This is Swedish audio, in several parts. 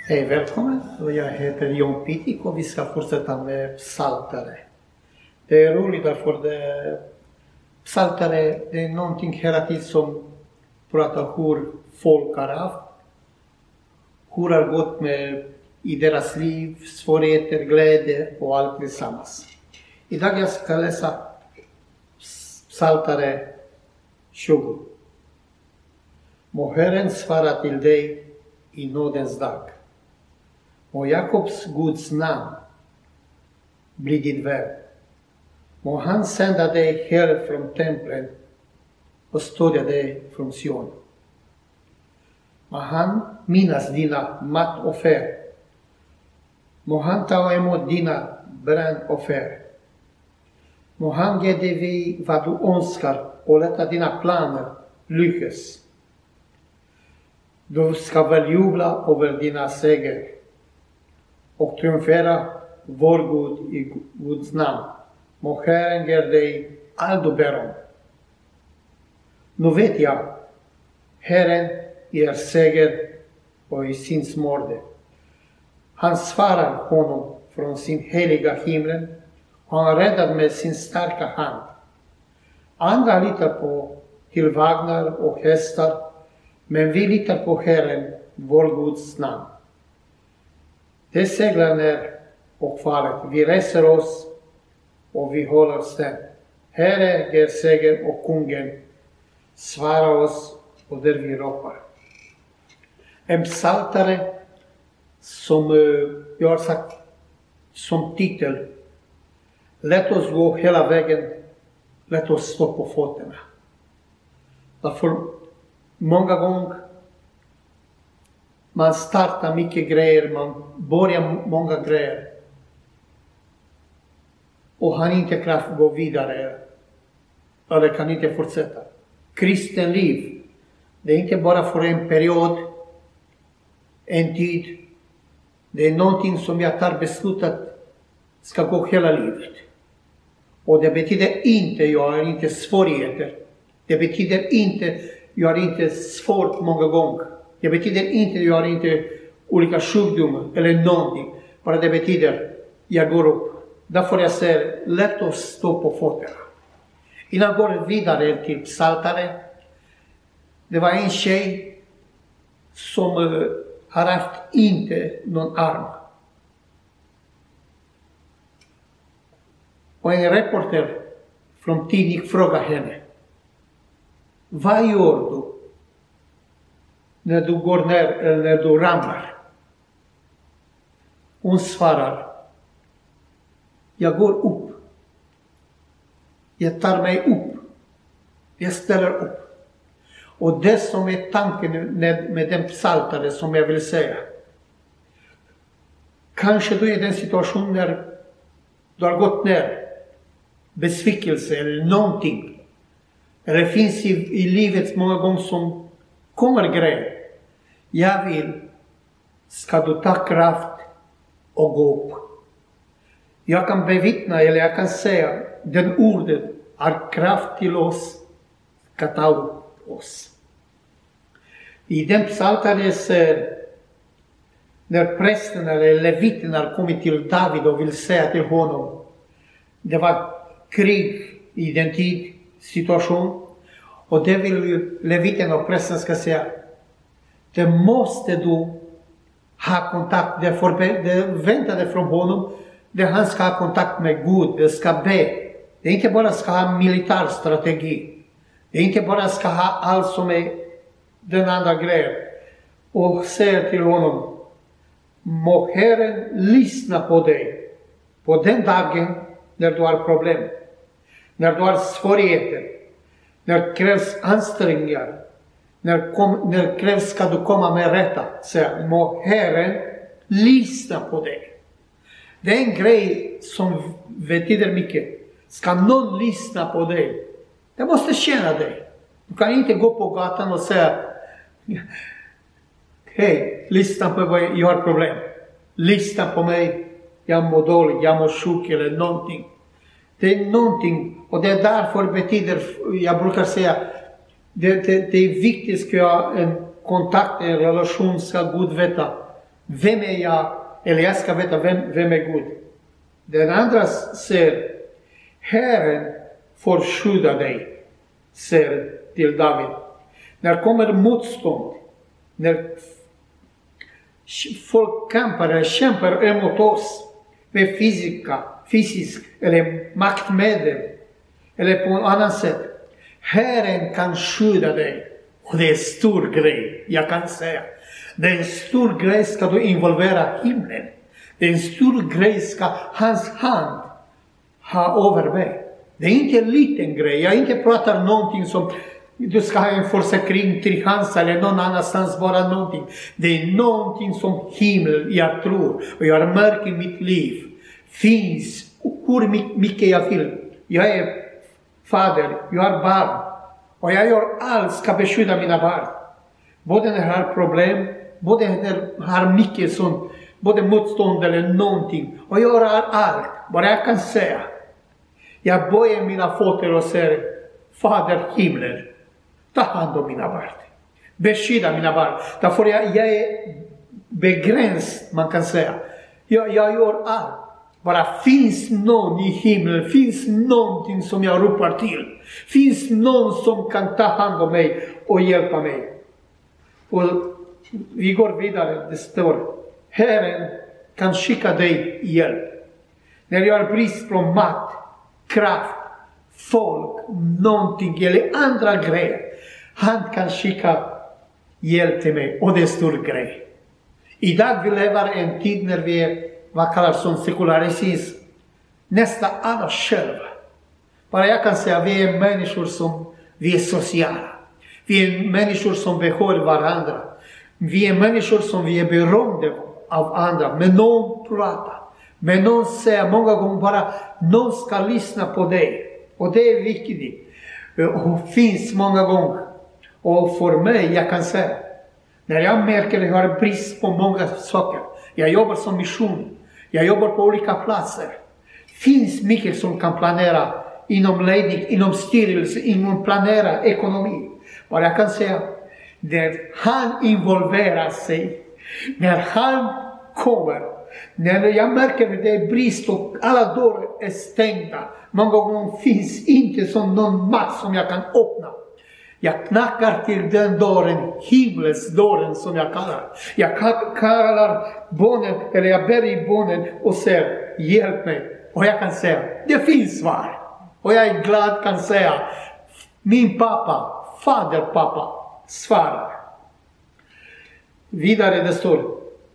Hej, välkommen. Jag heter John Pittik och vi ska fortsätta med psaltare. Det är roligt därför psaltare det är någonting hela tiden som pratar hur folk har haft. Hur det har gått med i deras liv, svårigheter, glädje och allt tillsammans. Idag jag ska läsa psaltare 20. Må Herren svara till dig i nådens dag. Må Jakobs Guds namn bli ditt värn. Må han sända dig här från templet och stödja dig från Sion. Må han minnas dina matoffer. Må han ta emot dina brännoffer. Må han ge dig vad du önskar och låta dina planer lyckas. Du ska väl jubla över dina seger och triumfera vår Gud i Guds namn. Må Herren ge dig allt du ber om. Nu vet jag, Herren ger seger och i sin smorde. Han svarar honom från sin heliga himmel och han räddar med sin starka hand. Andra litar på till vagnar och hästar, men vi litar på Herren, vår Guds namn. Det seglar ner och faller. Vi reser oss och vi håller stämt. Herre ger seger och kungen svarar oss och där vi ropar. En psaltare som jag har sagt som titel: låt oss gå hela vägen, låt oss stå på fötterna. Därför många gånger man startar mycket grejer, man börjar många grejer och han inte kan gå vidare eller kan inte fortsätta. Kristen liv, det är inte bara för en period, en tid. Det är någonting som jag tar beslutat ska gå hela livet. Och det betyder inte jag har inte svårigheter. Det betyder inte jag har inte svårt många gånger. Det betyder inte jag har inte olika sjukdomar eller någonting. Bara det betyder jag går upp. Därför jag säger, låt oss stå på fötterna. Innan jag går vidare till psaltare. Det var en tjej som har haft inte någon arm. Och en reporter från tidning frågade henne: vad gör du när du går ner eller när du ramlar? Hon svarar: jag går upp. Jag tar mig upp. Jag ställer upp. Och det som är tanken med den psaltare som jag vill säga. Kanske du är i den situationen när du har gått ner. Besvikelse eller någonting. Eller det finns i livet många gånger som kommer grejer. Jag vill, ska du ta kraft och gå upp. Jag kan bevittna, eller jag kan säga, den ordet har kraft till oss, ska ta upp oss. I den psaltaren säger, när prästen eller leviten har kommit till David och vill säga till honom, det var krig i den tid, situation, och det vill ju leviten och prästen ska säga, det måste du ha kontakt, det väntade från honom, det han ska ha kontakt med Gud, det ska be. Det är inte bara ska ha militär strategi, det är inte bara ska ha allt som är den andra grejen. Och säger till honom, må Herren lyssna på dig på den dagen när du har problem, när du har svårigheter, när det krävs ansträngningar, när krävs ska du komma med rätta. Säg, må Herren lyssna på dig. Det är en grej som betyder mycket. Ska någon lyssna på dig? Det måste känna dig. Du kan inte gå på gatan och säga, hej, lyssna på mig, jag har problem. Lyssna på mig, jag mår dåligt, jag mår sjuk eller någonting. Det är någonting, och det är därför betyder, jag brukar säga, det är viktigt att ha en kontakt, en relation, ska Gud veta. vem är jag? Eller jag ska veta vem är Gud. Den andra säger, Herren får skydda dig, säger till David. När kommer motstånd, när folk kämpar emot oss med fysisk eller maktmedel eller på ett annat sätt. Herren kan skydda dig. Och det är en stor grej, jag kan säga. Det är en stor grej ska du involvera himlen. Det är en stor grej ska hans hand ha över mig. Det är inte en liten grej. Jag inte pratar någonting som du ska ha en försäkring till hans eller någon annanstans, bara någonting. Det är någonting som himlen, jag tror, och jag har märkt i mitt liv, finns hur mycket jag vill. Jag är fader, jag har barn. Och jag gör allt ska beskydda mina barn. Både när jag har problem, både när jag har mycket sånt, både motstånd eller någonting. Och jag gör allt, bara jag kan säga. Jag böjer mina fötter och säger, Fader himlen, ta hand om mina barn. Beskydda mina barn. Därför jag är begränsad, man kan säga. Jag gör allt. Bara finns någon i himlen, finns någonting som jag ropar till. Finns någon som kan ta hand om mig och hjälpa mig. Och vi går vidare, det står, Herren kan skicka dig hjälp. När jag har brist på mat, kraft, folk, någonting eller andra grejer. Han kan skicka hjälp till mig och det är stor grej. Idag vi lever en tid när vi är, vad kallas som sekularism. Nästan alla själva. Bara jag kan säga vi är människor som vi är sociala. Vi är människor som behöver varandra. Vi är människor som vi är beroende av andra. Men någon pratar. Men någon säger många gånger bara någon ska lyssna på dig. Och det är viktigt. Och finns många gånger. Och för mig, jag kan säga. När jag märker att jag har brist på många saker. Jag jobbar som mission. Jag jobbar på olika platser. Finns mycket som kan planera inom ledning, inom styrelse, inom planera ekonomi. Bara jag kan säga, när han involverar sig, när han kommer, när jag märker att det är brist och alla dörrar är stängda, många gånger finns inte som någon makt som jag kan öppna. Jag knackar till den dörren, himlens dörren som jag kallar. Jag kallar bonen, eller jag ber i bonen och säger, hjälp mig. Och jag kan säga, det finns svar. Och jag är glad kan säga, min pappa, fader pappa, svarar. Vidare det står,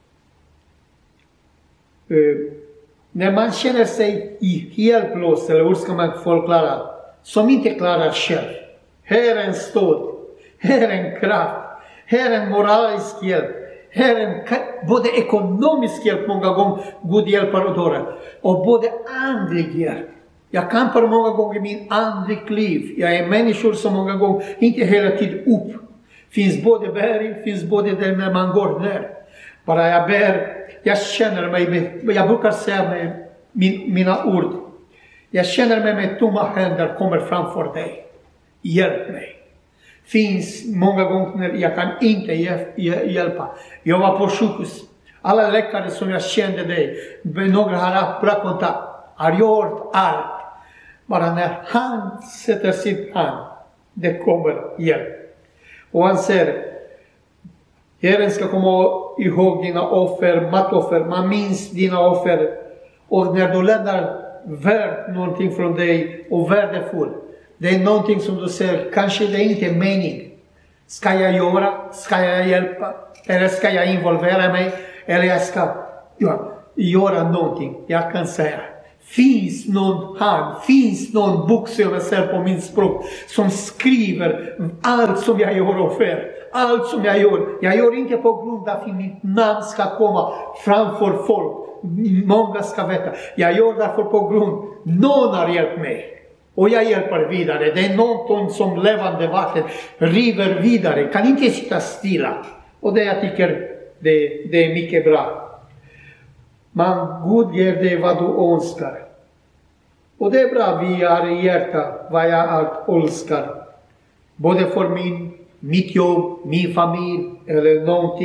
när man känner sig hjälplös, eller hur ska man förklara, som inte klarar själv. Herren stöd, Herren kraft, Herren moralisk hjälp, Herren både ekonomisk hjälp många gånger, god hjälpare och dörrar, och både andlig hjälp. Jag kämpar många gånger i min andlig liv. Jag är människor som många gånger inte hela tiden upp. Finns både berg, finns både där när man går ner. Bara jag ber, jag känner mig, jag brukar säga med mina ord. Jag känner mig med tomma händer kommer framför dig. Hjälp mig. Finns många gånger när jag kan inte hjälpa. Jag var på sjukhus. Alla läkare som jag kände dig, några har haft bra kontakt, har gjort allt. Bara när han sätter sin hand, det kommer hjälp. Och han säger, Herren ska komma ihåg dina offer, matoffer, man minns dina offer. Och när du lämnar värd någonting från dig och värdefull, det är någonting som du säger, kanske det är inte mening. Ska jag göra? Ska jag hjälpa? Eller ska jag involvera mig? Eller jag ska göra någonting. Jag kan säga, finns någon hand, finns någon boksöversättare på min språk som skriver allt som jag gör och för. Allt som jag gör. Jag gör inte på grund av att mitt namn ska komma framför folk. Många ska veta. Jag gör därför på grund någon har hjälpt mig. Och jag hjälper vidare. Det är någon som levande vatten river vidare. Kan inte sitta stilla. Och det jag tycker det är mycket bra. Man Gud ger dig vad du önskar. Och det är bra vi har i hjärta vad jag önskar. Både för mitt jobb, min familj eller någonting.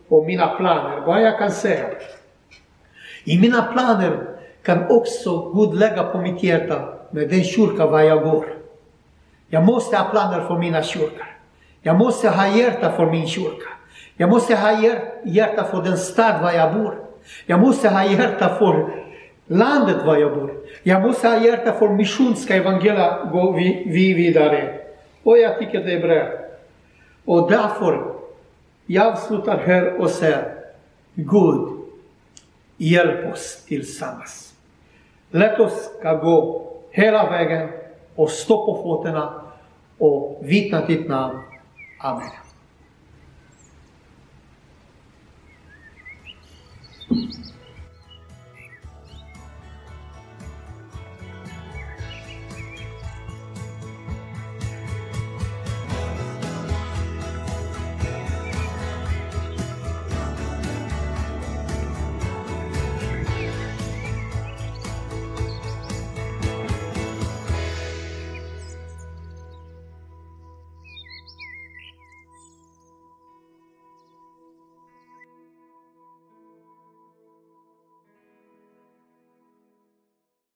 och mina planer, vad jag kan säga. I mina planer kan också Gud lägga på mitt hjärta med den kyrka var jag går. Jag måste ha planer för mina kyrkor. Jag måste ha hjärta för min kyrka. Jag måste ha hjärta för den stad var jag bor. Jag måste ha hjärta för landet var jag bor. Jag måste ha hjärta för missionska evangelia gå vi vidare. Och jag tycker det är bra. Och därför, jag slutar här och säger, Gud, hjälp oss tillsammans. Låt oss gå hela vägen och stå på fötterna och vittna ditt namn. Amen.